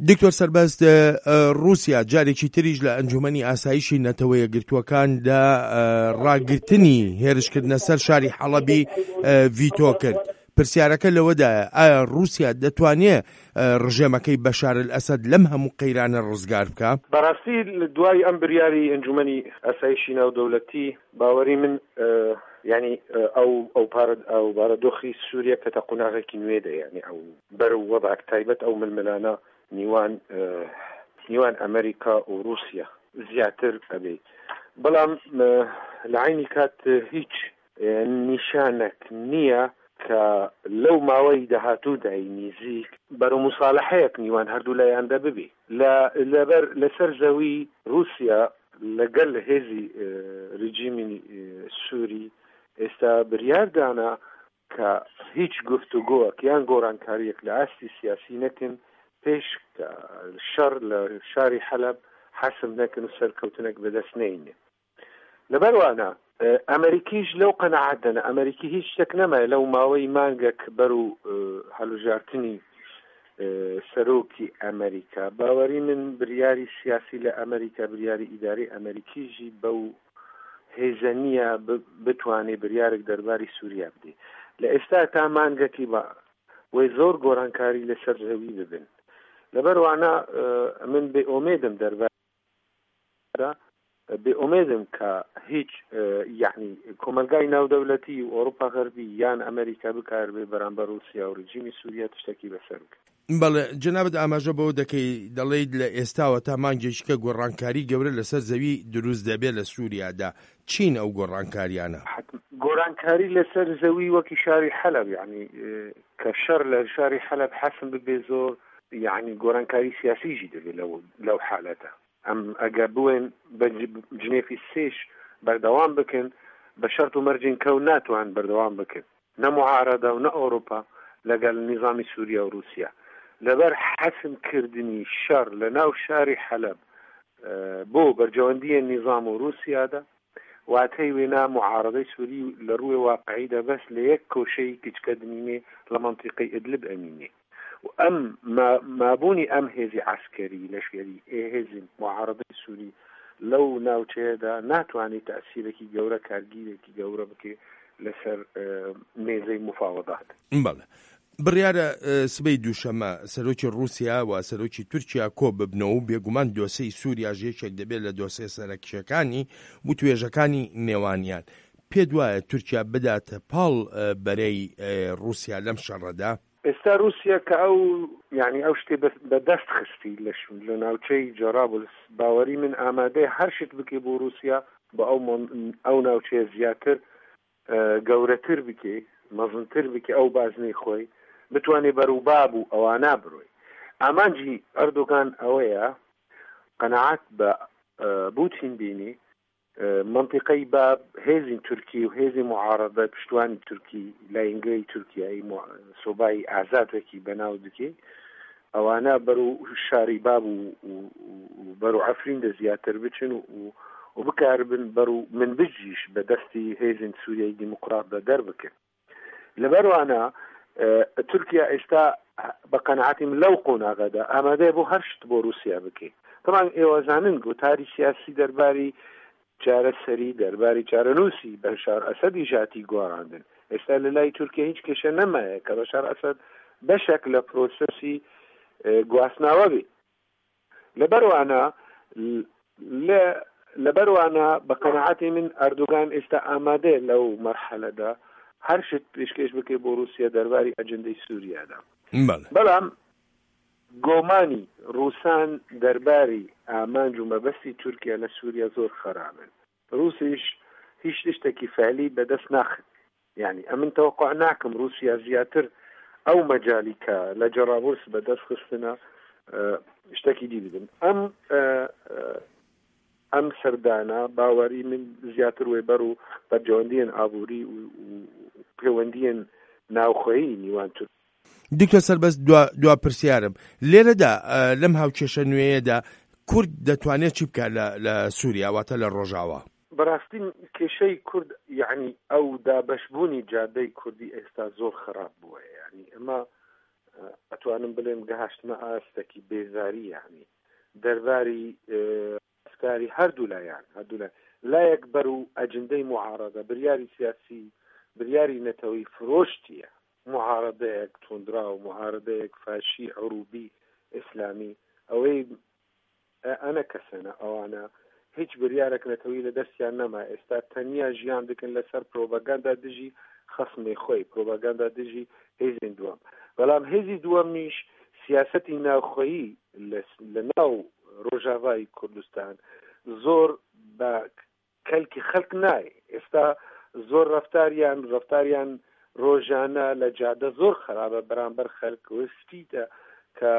دکتۆر سەربەست، رووسیا جارێکی تریش لە ئەنجومەنی ئاسایشی نەتەوە یەکگرتووەکاندا ڕاگررتنی هێرشکردنە سەر شاری حەڵەبی ڤیتۆ کرد. پرسیارەکە لەوەدایە ئایا رووسیا دەتوانێت ڕژێمەکەی بەشار ئەسەد لەم هەموو قەیرانە ڕزگار بکە؟ بەڕاستی دوای ئەم بریاری ئەنجومەنی ئاسایشی ناودەوڵەتی باوەری من يعني او بارادوخي سوريا كتقناغ كنويدا يعني او برو وضع تايبت او ململانا نيوان امريكا وروسيا زياتر ابي بلام لعيني كات هيج نشانك نية كلو ماوي دهاتو داي نيزيك برو مصالحيك نيوان هردو لا ياندا ببي لا لبر لسرزوي روسيا لقل هذي رجيم سوري ئێستا بریاردانە کە هیچ گفتوگۆک یان گۆڕانکاریەک لە ئاستی سیاسی نەکەن پێش شەڕ لە شاری حەلەب حەسم نەکەن و سەرکەوتنێک بەدەست نەینێ. لەبەروانە ئەمریکیش لەو قەنەعەتدەنە ئەمریکی هیچ شتێک نەمایە لەو ماوەی مانگێک بەرو هەڵوژارتنی سەرۆکی ئەمریکا. باوەری من بریاری سیاسی لە ئەمریکا بریاری ئیداری ئەمریکیژی بەو هێزەنیە بتوانێ بریارێک دەرباری سووریا بدێ. لە ئێستا تا مانگەکی بە وی زۆر گۆڕانکاری لەسەر زەوی ببن. لەبەروانە من بێ ئۆمێدم دەربارە بێ ئۆمێدم کە هیچ یعنی کۆمەلگای ناودەوڵەتی و ئەوروپا غەربی یان ئەمریکا بکار بێ بەرامبەر رووسیا و ڕژیمی سووریا تشتێکی بەسەر بکە. بەڵێ جەنابەت ئاماژە بەوە دەکەی دەڵێیت لە ئێستاوە تا مانگێکیکە گۆڕانکاری گەورە لەسەر زەوی دروست دەبێت لە سووریادا. چین ئەو گۆڕانکاریانە؟ گۆڕانکاری لەسەر زەوی وەکی شاری حەلەب یعنی کە شەڕ لە شاری حەلەب حەسم ببێ زۆر یعنی گۆڕانکاری سیاسیژی دەبێت لەو حالەتە. ئەم ئەگە بوێن بە جنێفی سێش بەردەوام بکەن بە شەرت و مەرجین کەو ناتوان بەردەوام بکەن نە معارەدە و نە ئەوروپا لەگەڵ نیظامی سووریا و رووسیا. لەبەر حەسم کردنی شەڕ لە ناو شاری حەلەب بۆ بەرجەوەندیە نیظام و رووسیادا واتەی وێنا معارەدەی سووری لە ڕووی واقعیدا بەس لە یەک کۆشەی کچکە دنینێ لە منتیقەی ئیدلب ئەمینێ و ئەم مابوونی ئەم هێزی عسکەری لەشکری هێزی معارەدەی سووری لەو ناوچەیەدا ناتوانێت تەئسیرێکی گەورە کارگیرێکی گەورە بکێ لەسەر مێزەی مفاوەضات. بەڵێ بڕیارە سبەی دووشەمە سەرۆکی رووسیا و سەرۆکی تورکیا کۆ ببنەوە و بێگومان دۆسەی سووریا ژێکێک دەبێت لە دۆسەی سەرەکیەکانی بوو توێژەکانی نێوانیان. پێت وایە تورکیا بداتە پاڵ بەرەی رووسیا لەم شەڕەدا؟ ئێستا رووسیا کە ئەو یعنی ئەو شتێ بەدەست خستی لە ناوچەی جۆرابولس باوەری من ئامادەی هەر شت بکێ بۆ رووسیا بە ئەو ناوچەیە زیاتر گەورەتر بکێ مەزنتر بکێ ئەو بازنەی خۆی بتوانێ بەرووباب و ئەوانە بڕۆی. ئامانجی ئەردۆگان ئەوەیە قەنەعەت بە بوتین بینی منطقەی باب هێزی تورکی و هێزی معارەدە پشتوانی تورکی لاینگەی تورکیایی سۆبای ئازادێکی بەناو دکێ ئەوانە بەرو شاری باب و بەرو عەفرین دە زیاتر بچن و بکاربن بەرو من بژیش بە دەستی هێزین سووریای دیموقرات بە دەربکەن. لەبەروانە تورکیا ئێستا بە قەنەعەتی من لەو قۆناغەدا ئامادەیە بۆ هەر شت بۆ رووسیا بکەیت. طبعا ئێوەزانن گوتاری سیاسی دەرباری چارەسەری دەرباری چارەنووسی بەشار ئەسەدی ژاتی گۆڕاندن. ئێستا لە لای تورکیا هیچ کێشە نەمایە کە بەشار ئەسەد بەشێک لە پرۆسەسی گواستناوە بێ. لەبەروانە بە قەنەعەتی من ئەردۆگان ئێستا ئامادەیە لەو مەرحەلەدا هەر شت پێشکەش بکەی بۆ رووسیا دەرباری ئەجەندەی سووریادا. بەڵام گۆمانی ڕووسان دەرباری ئامانج و مەبەستی تورکیا لە سووریا زۆر خەرابن. رووسیش هیچ شتێکی فعلی بەدەست ناخن. یعنی ئەمن تەوەقع ناکەم رووسیا زیاتر ئەو مەجالی کە لە جەڕابۆرس بەدەست خستنە شتێکی دی بدن. ئەم سەردانە باوەری من زیاتر وێبەر و بەرجەوەندیان ئابووری و پەیوەندیان ناوخۆیی نیوان تورک. دکتۆر سەربەست دوا پرسیارم لێرەدا لەم هاوکێشە نوێیەدا کورد دەتوانێت چی بکات لە سووریا واتە لە ڕۆژاوە؟ بەڕاستی کێشەی کورد یعنی ئەو دابەشبوونی جادەی کوردی ئێستا زۆر خراپ بووە. یعنی ئەمە ئەتوانم بڵێم گەهاشتمە ئاستێکی بێزاری یعنی دەرباری ئەفکاری هەردوو لایەن لایەک بەر و ئەجندەی معارەدە بریاری سیاسی بریاری نەتەوەی فرۆشتیە معارەدەیەک تونندرا و معارەدەیەک فاشی عروبی ئیسلامی ئەوەی ئەنە کەسەنە ئەوانە هیچ بریارێک نەتەوەی لە دەستیان نەما ئێستا تەنیا ژیان دەکەن لەسەر پرۆپاگاندا دژی خەسمی خۆی پرۆپاگاندا دژی هێزی دووەم بەڵام هێزی دووەمیش سیاسەتی ناوخۆیی لە ناو ڕۆژاوای کوردستان زۆر بە کەلکی خەڵک نایە ئێستا زۆر ڕەفتاریان ڕۆژانە لە جادە زۆر خراپە بەرامبەر خەڵک وەستیتە کە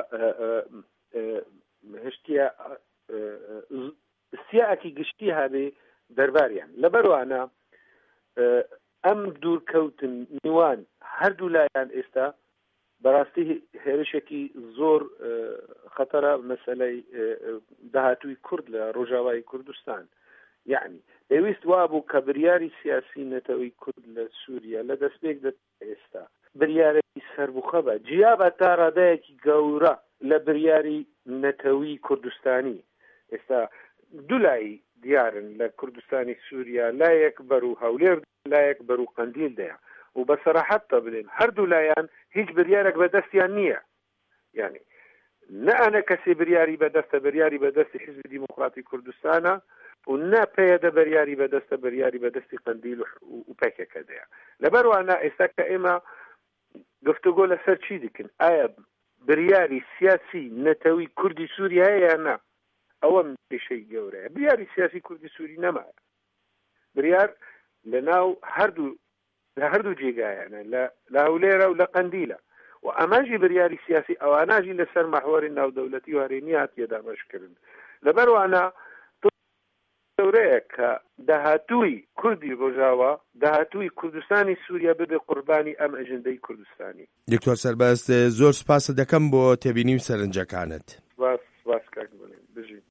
هشتیا سیاکی گشتی هەبێ دەرباریان لەبەروانە ئەم دوورکەوتن میوان هەردوو لایەن ئێستا بەڕاستی هێرشێکی زۆر خەتەرە مەسەلەی داهاتووی کورد لە ڕۆژاوای کوردستان یعنی پێویست وابوو کە بریاری سیاسی نەتەوەی کورد لە سووریا لە دەستپێک ئێستا بریارێکی سەربوخە بە جیابە تا ڕادایەکی گەورە لە بریاری نەتەوەی کوردستانی ئێستا دوولایی دیارن لە کوردستانی سووریا لایەک بەر و هەولێر لایەک بەر و قەندیل دەیە و بەسەراحەت تا بڵێن هەردوو لایەن هیچ بریارێک بەدەستیان نییە یعنی نە ئەنە کەسێ بریاری بەدەستی حیزبی دیموکراتی کوردستانە و نا پێدە بریاری بەدەستی قەندیل و پێکێکە دەیە لەبەروانە ئێستا کە ئێمە گفتوگۆ لەسەر چی دکن ئایا بریاری سیاسی نەتەوەی کوردی سووریا هەیە نا ئەوە پێشەی گەورەیە بریاری سیاسی کوردی سووری نەمایە بریار لە ناو هەردوو جێگایانە لە هەولێرە و لە قەندیلە و ئەماژی بریاری سیاسی ئەواناژی لەسەر مەحوەری ناودەوڵەتی و هەرێمی هاتیە دامەشکردن لەبەروانە گەورەیە کە داهاتووی کوردی ڕۆژاوا داهاتووی کوردستانی سووریا ببێ قوربانی ئەم ئەژندەی کوردستانی. دکتۆر سەربەست زۆر سپاس دەکەم بۆ تێبینی و سەرنجەکانت.